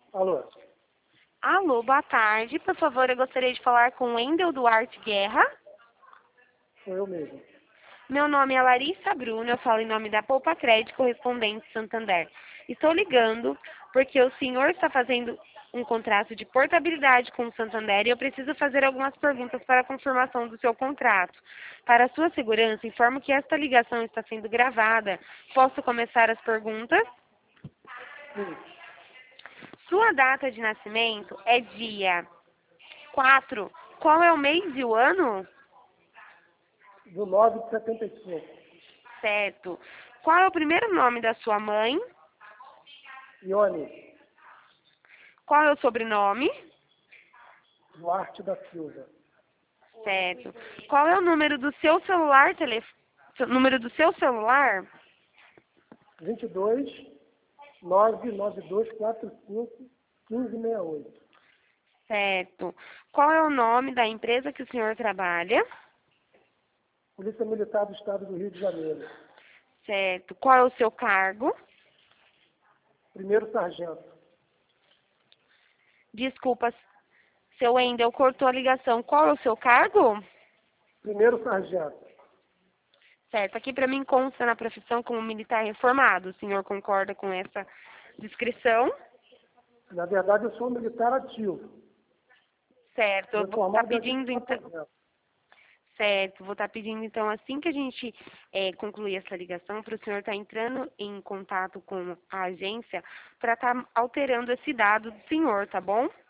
Alô, Alô, boa tarde. Por favor, eu gostaria de falar com Wendel Duarte Guerra. sou eu mesmo. Meu nome é Larissa Bruno, eu falo em nome da Poupa Crédito Correspondente Santander. Estou ligando porque o senhor está fazendo um contrato de portabilidade com o Santander e eu preciso fazer algumas perguntas para a confirmação do seu contrato. Para a sua segurança, informo que esta ligação está sendo gravada. Posso começar as perguntas? Sim, Sua data de nascimento é dia 4. Qual é o mês e o ano? do 9 de 75. Certo. Qual é o primeiro nome da sua mãe? Ione Qual é o sobrenome? Duarte da Silva. Certo. Qual é o número do seu celular, número do seu celular? 22 99245 1568. Certo. Qual é o nome da empresa que o senhor trabalha? Polícia Militar do Estado do Rio de Janeiro. Certo. Qual é o seu cargo? Primeiro sargento. Desculpa, seu Wendel cortou a ligação. Qual é o seu cargo? Primeiro sargento. Certo. Aqui para mim consta na profissão como militar reformado. O senhor concorda com essa descrição? Na verdade, eu sou um militar ativo. Certo. Eu vou estar Reformado em pedindo então. 80%. Certo, vou estar pedindo então, assim que a gente concluir essa ligação, para o senhor estar entrando em contato com a agência para estar alterando esse dado do senhor, tá bom?